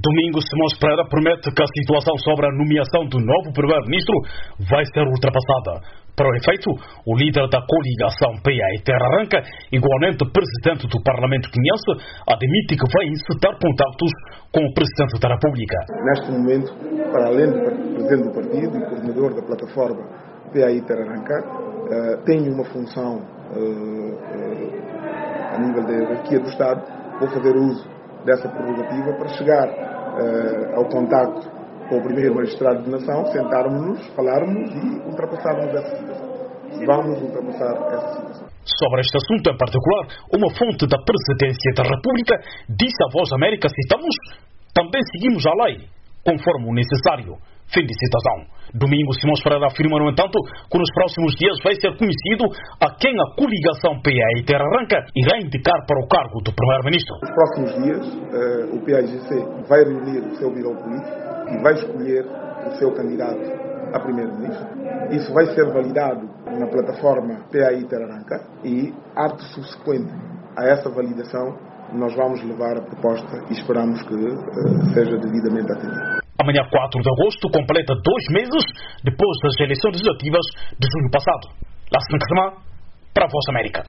Domingos Simões Pereira promete que a situação sobre a nomeação do novo primeiro-ministro vai ser ultrapassada. Para o efeito, o líder da coligação PA e Terra Arranca, igualmente presidente do Parlamento guineense, admite que vai incitar contactos com o presidente da República. Neste momento, para além do presidente do partido e coordenador da plataforma PA e Terra Arranca, tem uma função a nível da hierarquia do Estado. Vou fazer uso dessa prerrogativa para chegar ao contacto com o primeiro magistrado de nação, sentarmos-nos, falarmos e ultrapassarmos essa situação. Vamos ultrapassar essa situação. Sobre este assunto em particular, uma fonte da Presidência da República disse à Voz América, citamos, também seguimos a lei, conforme o necessário. Fim de citação. Domingos Simões Pereira afirma, no entanto, que nos próximos dias vai ser conhecido a quem a coligação PA e Terra Arranca irá indicar para o cargo do primeiro-ministro. Nos próximos dias, o PAIGC vai reunir o seu bidão político e vai escolher o seu candidato a primeiro-ministro. Isso vai ser validado na plataforma PA e Terra Arranca e, ato subsequente a essa validação, nós vamos levar a proposta e esperamos que seja devidamente atendida. Amanhã, 4 de agosto, completa 2 meses depois das eleições legislativas de junho passado. Lá se para a Voz América.